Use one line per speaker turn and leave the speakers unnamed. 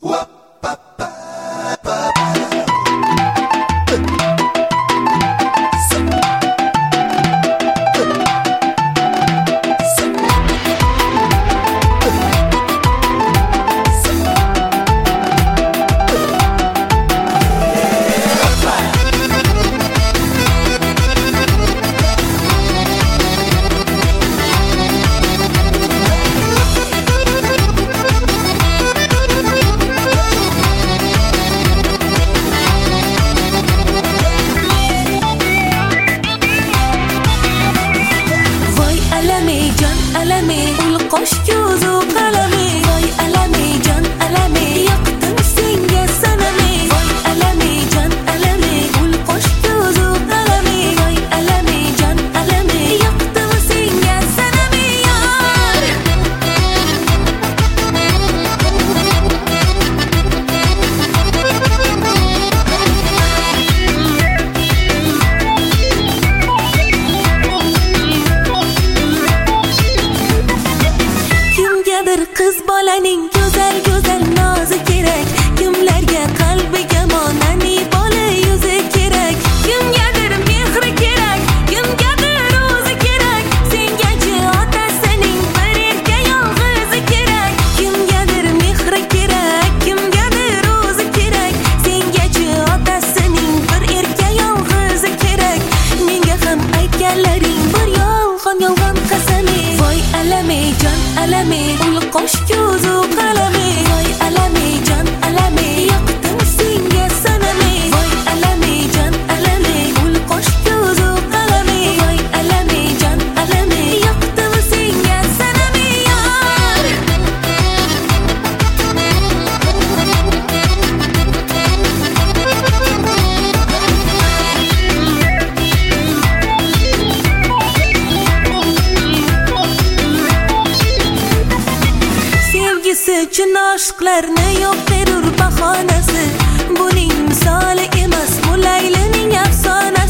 ألمي والقش جوز وقلمي وي ألمي جن ألمي يقتل سنجة سنمي وي ألمي جن ألمي والقش جوز وقلمي وي ألمي جن ألمي يقتل سنجة سنمي يار Kız bolaning güzel güzel nazı kerak kimlarga qalbiga monani bola yuzi kerak kimgadir mehri kerak kimgadir o'zi kerak sengachi otasining bir erka yolg'izi kerak kimgadir mehri kerak kimgadir o'zi kerak sengachi otasining bir erka yolg'izi kerak menga ham aytganlaring bir yolg'on qasami voy alami jon alami qo'sh ko'zu qalami voy alami jon alami yoqdim senga sanami voy alami jon alami ul qo'sh ko'zu qalami voy alami jon alami yoqdim senga sanami yor sevgisi uchun oshiqlarni yo'q berur bahonasi buning misoli emas bu Laylining afsonasi